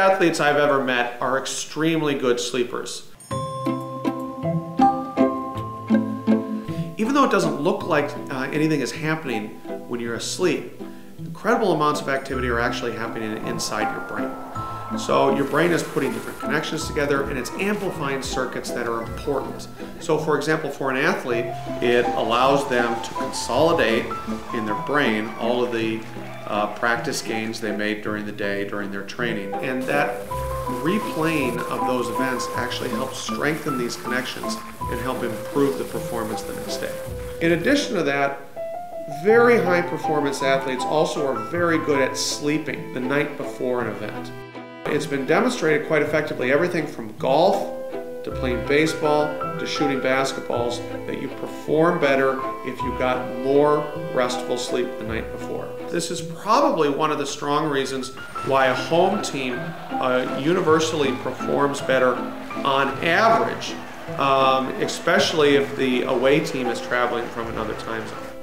athletes I've ever met are extremely good sleepers. Even though it doesn't look like anything is happening when you're asleep, incredible amounts of activity are actually happening inside your brain. So your brain is putting different connections together and it's amplifying circuits that are important. So for example, for an athlete, it allows them to consolidate in their brain all of the practice gains they made during the day, during their training. And that replaying of those events actually helps strengthen these connections and help improve the performance the next day. In addition to that, very high performance athletes also are very good at sleeping the night before an event. It's been demonstrated quite effectively, everything from golf to playing baseball to shooting basketballs, that you perform better if you got more restful sleep the night before. This is probably one of the strong reasons why a home team universally performs better on average, especially if the away team is traveling from another time zone.